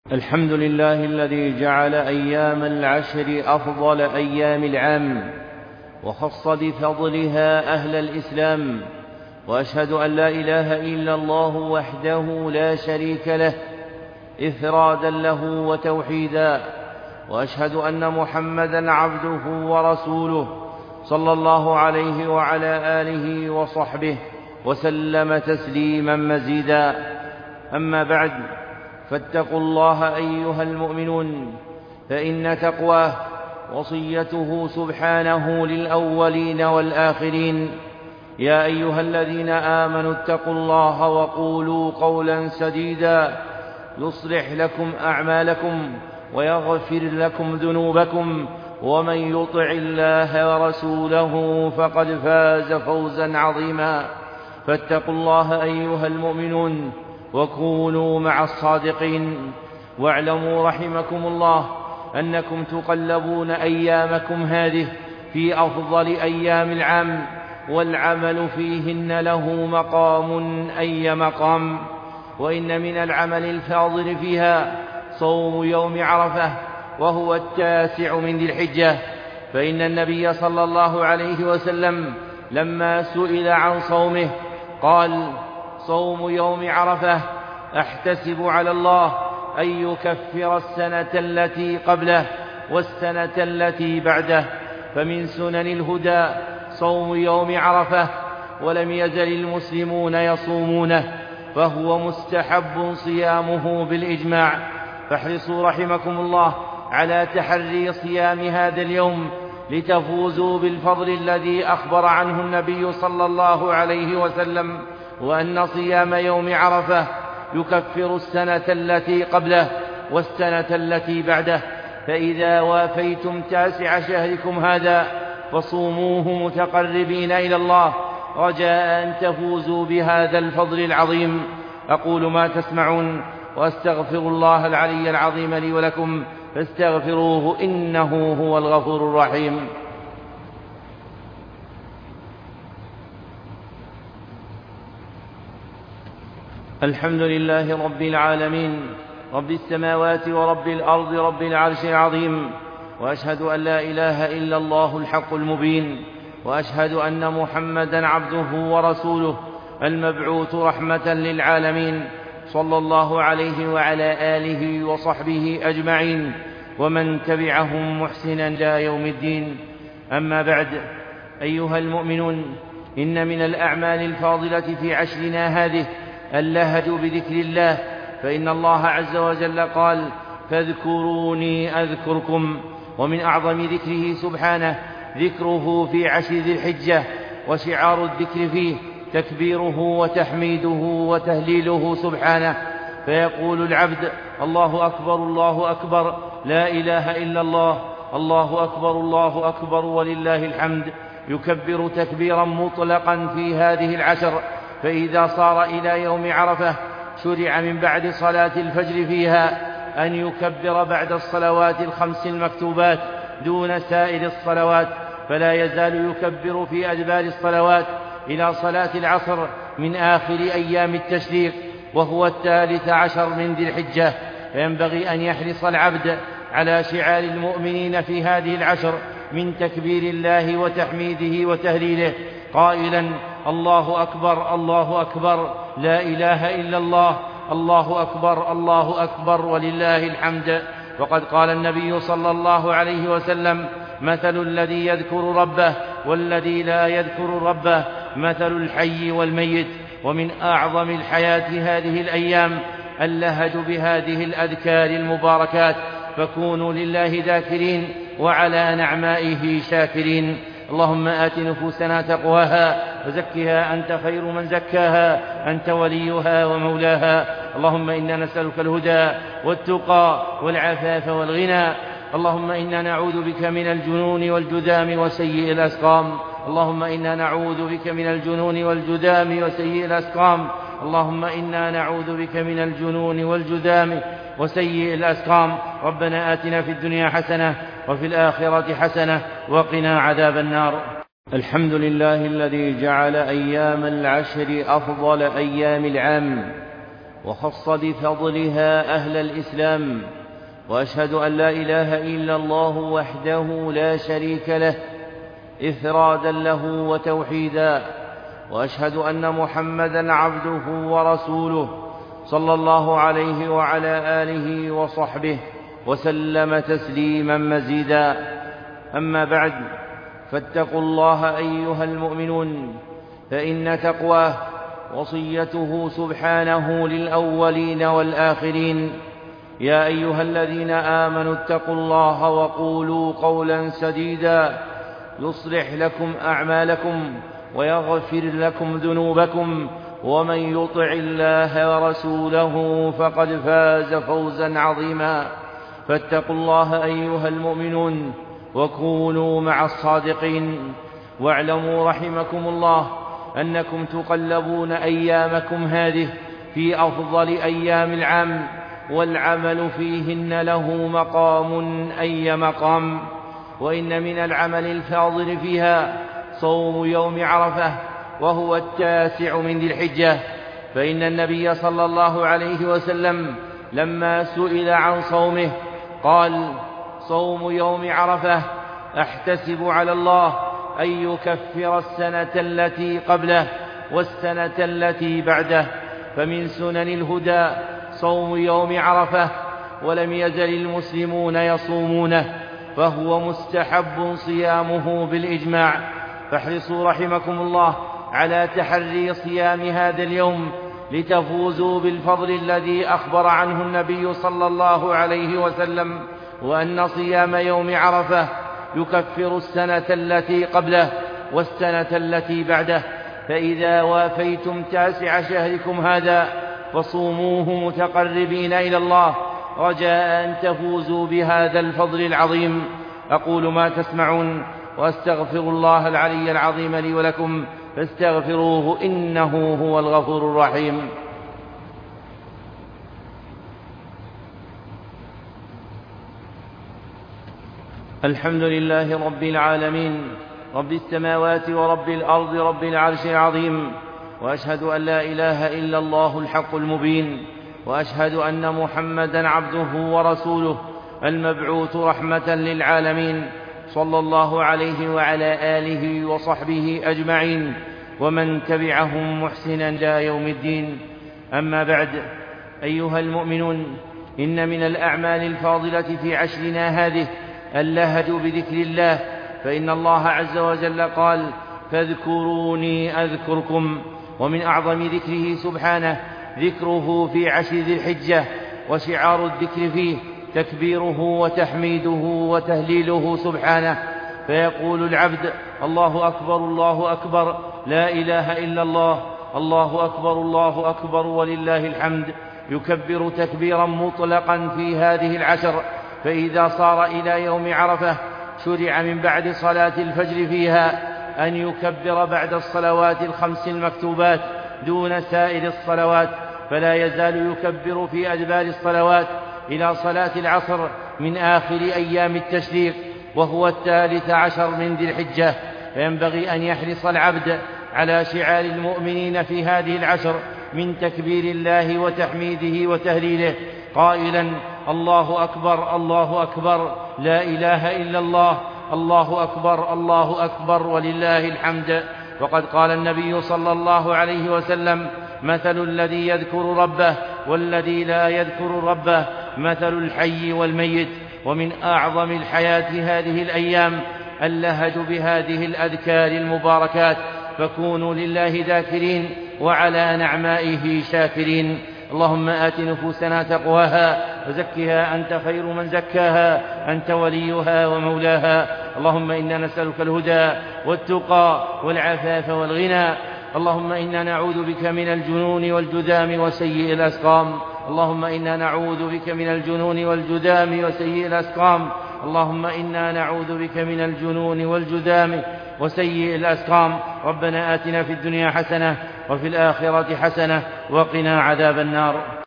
الحمد لله الذي جعل أيام العشر أفضل أيام العام، وخص بفضلها أهل الإسلام. وأشهد أن لا إله إلا الله وحده لا شريك له إفرادا له وتوحيدا، وأشهد أن محمدا عبده ورسوله صلى الله عليه وعلى آله وصحبه وسلم تسليما مزيدا. أما بعد، فاتقوا الله أيها المؤمنون، فإن تقواه وصيته سبحانه للأولين والآخرين. يا أيها الذين آمنوا اتقوا الله وقولوا قولا سديدا يصلح لكم أعمالكم ويغفر لكم ذنوبكم، ومن يطع الله ورسوله فقد فاز فوزا عظيما. فاتقوا الله أيها المؤمنون وكونوا مع الصادقين. واعلموا رحمكم الله أنكم تقلبون أيامكم هذه في أفضل أيام العام، والعمل فيهن له مقام أي مقام. وإن من العمل الفاضل فيها صوم يوم عرفة، وهو 9 من ذي الحجة. فإن النبي صلى الله عليه وسلم لما سئل عن صومه قال: صوم يوم عرفة أحتسب على الله أن يكفر السنة التي قبله والسنة التي بعده. فمن سنن الهدى صوم يوم عرفة، ولم يزل المسلمون يصومونه، فهو مستحب صيامه بالإجماع. فاحرصوا رحمكم الله على تحري صيام هذا اليوم لتفوزوا بالفضل الذي أخبر عنه النبي صلى الله عليه وسلم، وأن صيام يوم عرفة يكفر السنة التي قبله والسنة التي بعده. فإذا وافيتم 9 شهركم هذا فصوموه متقربين إلى الله، رجاء أن تفوزوا بهذا الفضل العظيم. أقول ما تسمعون، وأستغفر الله العلي العظيم لي ولكم، فاستغفروه إنه هو الغفور الرحيم. الحمد لله رب العالمين، رب السماوات ورب الأرض، رب العرش العظيم. وأشهد أن لا إله إلا الله الحق المبين، وأشهد أن محمدا عبده ورسوله المبعوث رحمة للعالمين، صلى الله عليه وعلى آله وصحبه أجمعين، ومن تبعهم محسنا إلى يوم الدين. أما بعد، أيها المؤمنون، إن من الأعمال الفاضلة في عشرنا هذه اللهج بذكر الله، فإن الله عز وجل قال: فاذكروني أذكركم. ومن أعظم ذكره سبحانه ذكره في 10 ذي الحجة، وشعار الذكر فيه تكبيره وتحميده وتهليله سبحانه. فيقول العبد: الله أكبر الله أكبر، لا إله إلا الله، الله أكبر الله أكبر ولله الحمد. يكبر تكبيرا مطلقا في هذه 10. فإذا صار إلى يوم عرفة شرع من بعد صلاة الفجر فيها أن يكبر بعد الصلوات 5 المكتوبات دون سائر الصلوات، فلا يزال يكبر في أدبار الصلوات إلى صلاة العصر من آخر أيام التشريق، وهو 13 من ذي الحجة. فينبغي أن يحرص العبد على شعار المؤمنين في هذه 10 من تكبير الله وتحميده وتهليله، قائلا: الله أكبر الله أكبر، لا إله إلا الله، الله أكبر الله أكبر ولله الحمد. وقد قال النبي صلى الله عليه وسلم: مثل الذي يذكر ربه والذي لا يذكر ربه مثل الحي والميت. ومن أعظم الحياة هذه الأيام اللهج بهذه الأذكار المباركات، فكونوا لله ذاكرين وعلى نعمائه شاكرين. اللهم آت نفوسنا تقواها وزكها أنت خير من زكاها، أنت وليها ومولاها. اللهم إنا نسألك الهدى والتقى والعفاف والغنى. اللهم إنا نعوذ بك من الجنون والجذام وسيء الأسقام. اللهم إنا نعوذ بك من الجنون والجذام وسيء الأسقام. اللهم إنا نعوذ بك من الجنون والجذام وسيء الأسقام. ربنا آتنا في الدنيا حسنة وفي الآخرة حسنة وقنا عذاب النار. الحمد لله الذي جعل أيام العشر أفضل أيام العام، وخص بفضلها أهل الإسلام، وأشهد أن لا إله إلا الله وحده لا شريك له إفرادا له وتوحيدا، وأشهد أن محمدا عبده ورسوله صلى الله عليه وعلى آله وصحبه وسلم تسليما مزيدا. أما بعد، فاتقوا الله أيها المؤمنون، فإن تقواه وصيته سبحانه للأولين والآخرين. يا أيها الذين آمنوا اتقوا الله وقولوا قولا سديدا يصلح لكم أعمالكم ويغفر لكم ذنوبكم، ومن يطع الله ورسوله فقد فاز فوزا عظيما. فاتقوا الله أيها المؤمنون وكونوا مع الصادقين، واعلموا رحمكم الله أنكم تقلبون أيامكم هذه في أفضل أيام العام، والعمل فيهن له مقام أي مقام. وإن من العمل الفاضل فيها صوم يوم عرفة، وهو 9 من ذي الحجة، فإن النبي صلى الله عليه وسلم لما سئل عن صومه قال: صوم يوم عرفة أحتسب على الله أن يكفر السنة التي قبله والسنة التي بعده. فمن سنن الهدى صوم يوم عرفة، ولم يزل المسلمون يصومونه، فهو مستحب صيامه بالإجماع. فاحرصوا رحمكم الله على تحري صيام هذا اليوم لتفوزوا بالفضل الذي أخبر عنه النبي صلى الله عليه وسلم، وأن صيام يوم عرفة يكفر السنة التي قبله والسنة التي بعده. فإذا وافيتم 9 شهركم هذا فصوموه متقربين إلى الله، رجاء أن تفوزوا بهذا الفضل العظيم. أقول ما تسمعون، وأستغفر الله العلي العظيم لي ولكم، فاستغفروه إنه هو الغفور الرحيم. الحمد لله رب العالمين، رب السماوات ورب الأرض، رب العرش العظيم، وأشهد أن لا إله إلا الله الحق المبين، وأشهد أن محمدا عبده ورسوله المبعوث رحمة للعالمين، صلى الله عليه وعلى آله وصحبه أجمعين، ومن تبعهم محسنا إلى يوم الدين. أما بعد، أيها المؤمنون، إن من الأعمال الفاضلة في عشرنا هذه اللهج بذكر الله، فإن الله عز وجل قال: فاذكروني أذكركم. ومن أعظم ذكره سبحانه ذكره في 10 ذي الحجة، وشعار الذكر فيه تكبيره وتحميده وتهليله سبحانه، فيقول العبد: الله أكبر الله أكبر، لا إله إلا الله، الله أكبر الله أكبر ولله الحمد، يكبر تكبيرا مطلقا في هذه 10. فإذا صار إلى يوم عرفة شرع من بعد صلاة الفجر فيها أن يكبر بعد الصلوات 5 المكتوبات دون سائر الصلوات، فلا يزال يكبر في أدبار الصلوات إلى صلاة العصر من آخر أيام التشريق، وهو 13 من ذي الحجة. فينبغي أن يحرص العبد على شعار المؤمنين في هذه 10 من تكبير الله وتحميده وتهليله، قائلا: الله أكبر الله أكبر، لا إله إلا الله، الله أكبر الله أكبر ولله الحمد. وقد قال النبي صلى الله عليه وسلم: مثل الذي يذكر ربه والذي لا يذكر ربه مثل الحي والميت. ومن أعظم الحياة هذه الأيام اللهج بهذه الأذكار المباركات، فكونوا لله ذاكرين وعلى نعمائه شاكرين. اللهم آت نفوسنا تقواها وزكها أنت خير من زكاها، أنت وليها ومولاها. اللهم إنا نسألك الهدى والتقى والعفاف والغنى. اللهم إنا نعوذ بك من الجنون والجذام وسيء الأسقام. اللهم إنا نعوذ بك من الجنون والجذام وسيء الأسقام. اللهم إنا نعوذ بك من الجنون والجذام وسيء الأسقام. ربنا آتنا في الدنيا حسنة وفي الآخرة حسنة وقنا عذاب النار.